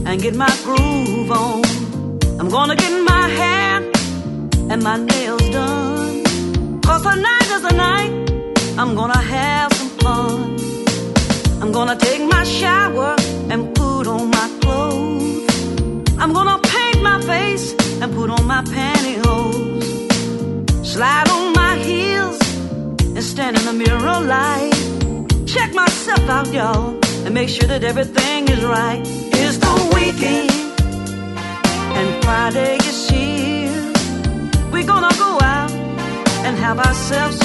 and get my groove on. I'm gonna get my hair and my nails done, 'cause tonight is the night I'm gonna have some fun. I'm gonna take my shower and put on my clothes. I'm gonna paint my face and put on my pantyhose. Slide on my heels and stand in the mirror light. Check myself out, y'all, and make sure that everything is right. It's the weekend and Friday is here. We're gonna go out and have ourselves